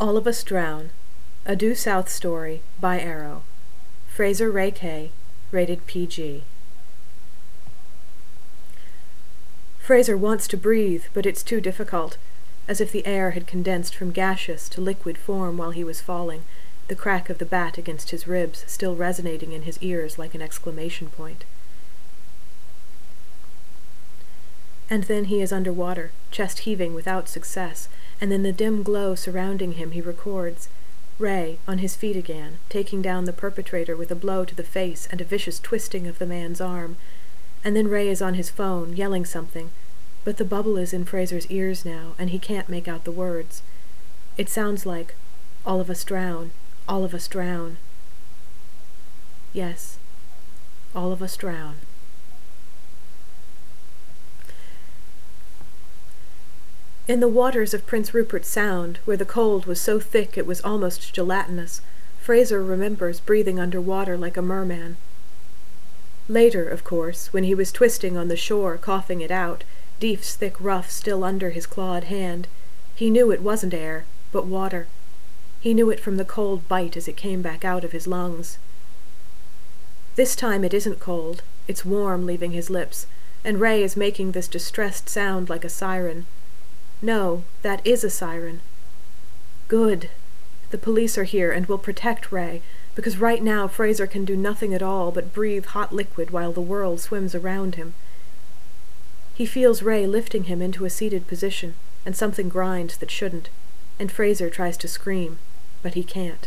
All of Us Drown, a Due South story by Arrow. Fraser Ray Kay, rated PG. Fraser wants to breathe, but it's too difficult, as if the air had condensed from gaseous to liquid form while he was falling, the crack of the bat against his ribs still resonating in his ears like an exclamation point. And then he is underwater, chest heaving without success, and in the dim glow surrounding him he records Ray, on his feet again, taking down the perpetrator with a blow to the face and a vicious twisting of the man's arm. And then Ray is on his phone, yelling something, but the bubble is in Fraser's ears now, and he can't make out the words. It sounds like, "All of us drown, all of us drown." Yes, all of us drown. In the waters of Prince Rupert Sound, where the cold was so thick it was almost gelatinous, Fraser remembers breathing underwater like a merman. Later, of course, when he was twisting on the shore, coughing it out, Deef's thick ruff still under his clawed hand, he knew it wasn't air, but water. He knew it from the cold bite as it came back out of his lungs. This time it isn't cold, it's warm leaving his lips, and Ray is making this distressed sound like a siren. No, that is a siren. Good. The police are here and will protect Ray, because right now Fraser can do nothing at all but breathe hot liquid while the world swims around him. He feels Ray lifting him into a seated position, and something grinds that shouldn't, and Fraser tries to scream, but he can't.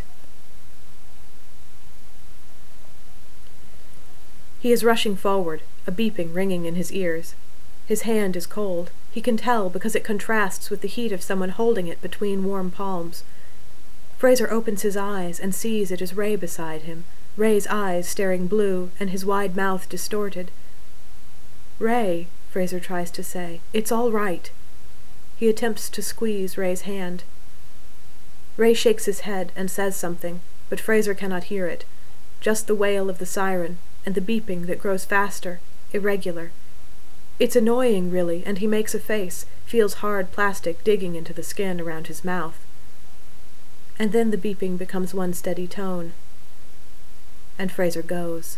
He is rushing forward, a beeping ringing in his ears. His hand is cold. He can tell because it contrasts with the heat of someone holding it between warm palms. Fraser opens his eyes and sees it is Ray beside him, Ray's eyes staring blue and his wide mouth distorted. "Ray," Fraser tries to say, "it's all right." He attempts to squeeze Ray's hand. Ray shakes his head and says something, but Fraser cannot hear it, just the wail of the siren and the beeping that grows faster, irregular. It's annoying, really, and he makes a face, feels hard plastic digging into the skin around his mouth. And then the beeping becomes one steady tone. And Fraser goes.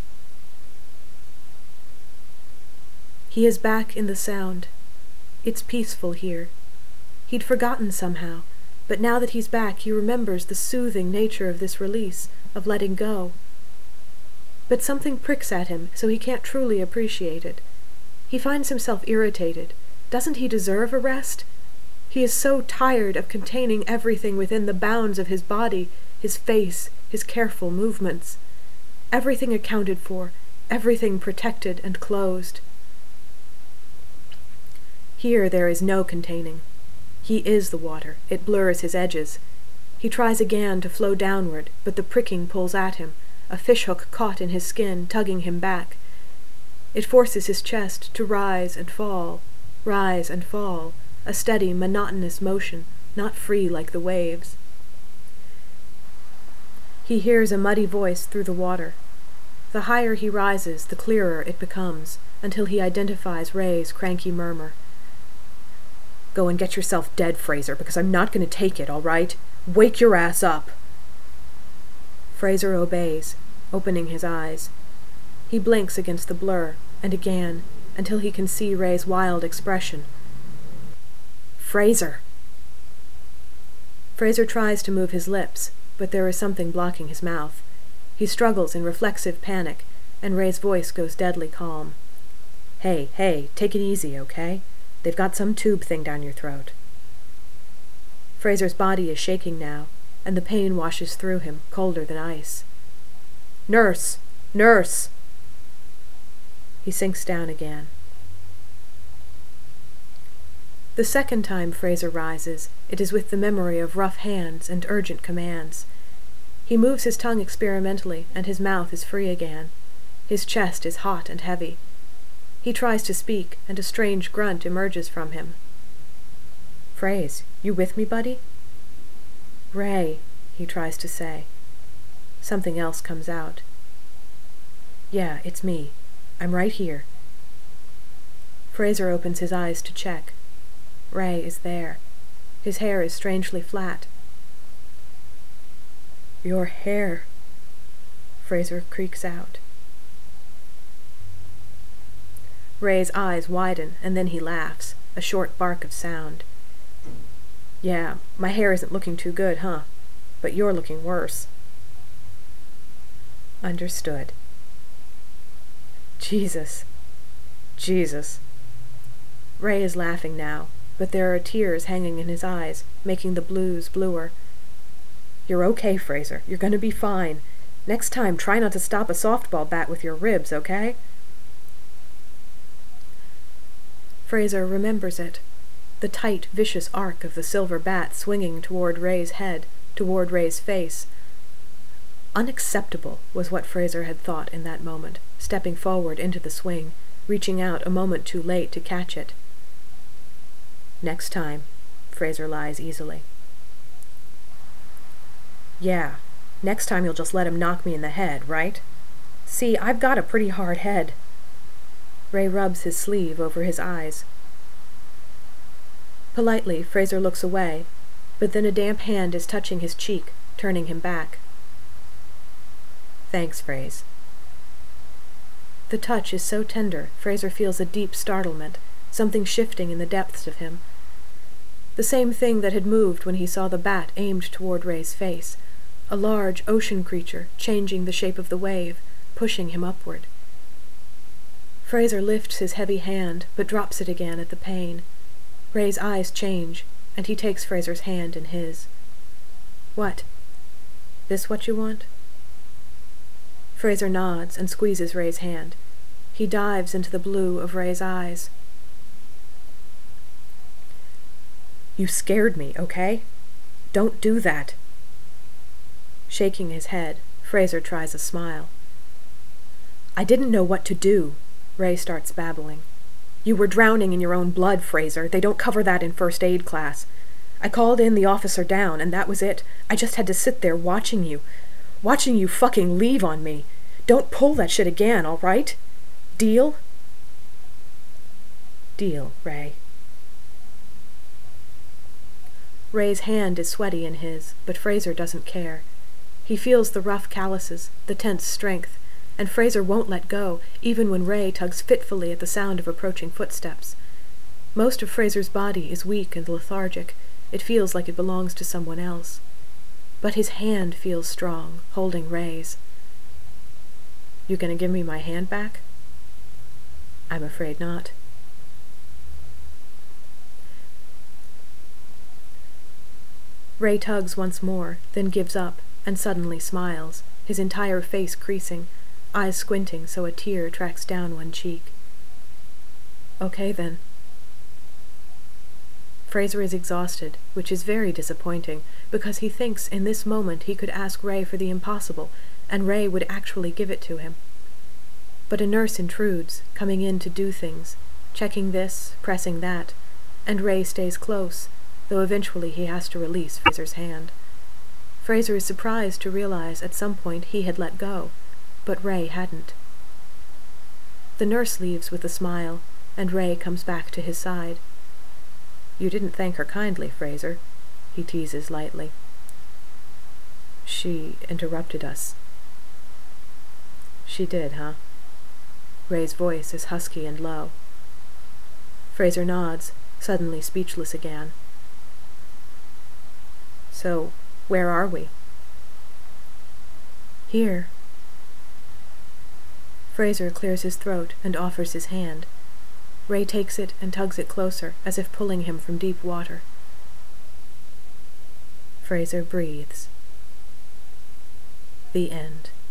He is back in the sound. It's peaceful here. He'd forgotten somehow, but now that he's back he remembers the soothing nature of this release, of letting go. But something pricks at him, so he can't truly appreciate it. He finds himself irritated. Doesn't he deserve a rest? He is so tired of containing everything within the bounds of his body, his face, his careful movements. Everything accounted for, everything protected and closed. Here there is no containing. He is the water. It blurs his edges. He tries again to flow downward, but the pricking pulls at him, a fishhook caught in his skin, tugging him back. It forces his chest to rise and fall, a steady, monotonous motion, not free like the waves. He hears a muddy voice through the water. The higher he rises, the clearer it becomes, until he identifies Ray's cranky murmur. "Go and get yourself dead, Fraser, because I'm not going to take it, all right? Wake your ass up!" Fraser obeys, opening his eyes. He blinks against the blur, and again, until he can see Ray's wild expression. "Fraser!" Fraser tries to move his lips, but there is something blocking his mouth. He struggles in reflexive panic, and Ray's voice goes deadly calm. Hey, take it easy, okay? They've got some tube thing down your throat." Fraser's body is shaking now, and the pain washes through him, colder than ice. "Nurse! Nurse!" He sinks down again. The second time Fraser rises, it is with the memory of rough hands and urgent commands. He moves his tongue experimentally, and his mouth is free again. His chest is hot and heavy. He tries to speak, and a strange grunt emerges from him. "Fraser, you with me, buddy?" "Ray," he tries to say. Something else comes out. "Yeah, it's me. I'm right here." Fraser opens his eyes to check. Ray is there. His hair is strangely flat. Your hair, Fraser creaks out. Ray's eyes widen, and then he laughs, a short bark of sound. Yeah, my hair isn't looking too good, huh? But you're looking worse. Understood. Jesus. Ray is laughing now, but there are tears hanging in his eyes, making the blues bluer. You're okay, Fraser. You're gonna be fine. Next time, try not to stop a softball bat with your ribs, okay? Fraser remembers it. The tight, vicious arc of the silver bat swinging toward Ray's head, toward Ray's face. Unacceptable was what Fraser had thought in that moment, stepping forward into the swing, reaching out a moment too late to catch it. Next time, Fraser lies easily. Yeah, next time you'll just let him knock me in the head, right? See, I've got a pretty hard head. Ray rubs his sleeve over his eyes. Politely, Fraser looks away, but then a damp hand is touching his cheek, turning him back. Thanks, Fraser. The touch is so tender, Fraser feels a deep startlement, something shifting in the depths of him. The same thing that had moved when he saw the bat aimed toward Ray's face, a large ocean creature changing the shape of the wave, pushing him upward. Fraser lifts his heavy hand, but drops it again at the pain. Ray's eyes change, and he takes Fraser's hand in his. What? This what you want? Fraser nods and squeezes Ray's hand. He dives into the blue of Ray's eyes. You scared me, okay? Don't do that. Shaking his head, Fraser tries a smile. I didn't know what to do, Ray starts babbling. You were drowning in your own blood, Fraser. They don't cover that in first aid class. I called in the officer down, and that was it. I just had to sit there watching you fucking leave on me. Don't pull that shit again, all right? Deal? Deal, Ray. Ray's hand is sweaty in his, but Fraser doesn't care. He feels the rough calluses, the tense strength, and Fraser won't let go, even when Ray tugs fitfully at the sound of approaching footsteps. Most of Fraser's body is weak and lethargic. It feels like it belongs to someone else. But his hand feels strong, holding Ray's. You gonna give me my hand back? I'm afraid not. Ray tugs once more, then gives up, and suddenly smiles, his entire face creasing, eyes squinting so a tear tracks down one cheek. Okay, then. Fraser is exhausted, which is very disappointing, because he thinks in this moment he could ask Ray for the impossible, and Ray would actually give it to him. But a nurse intrudes, coming in to do things, checking this, pressing that, and Ray stays close, though eventually he has to release Fraser's hand. Fraser is surprised to realize at some point he had let go, but Ray hadn't. The nurse leaves with a smile, and Ray comes back to his side. You didn't thank her kindly, Fraser, he teases lightly. She interrupted us. She did, huh? Ray's voice is husky and low. Fraser nods, suddenly speechless again. So, where are we? Here. Fraser clears his throat and offers his hand. Ray takes it and tugs it closer, as if pulling him from deep water. Fraser breathes. The end.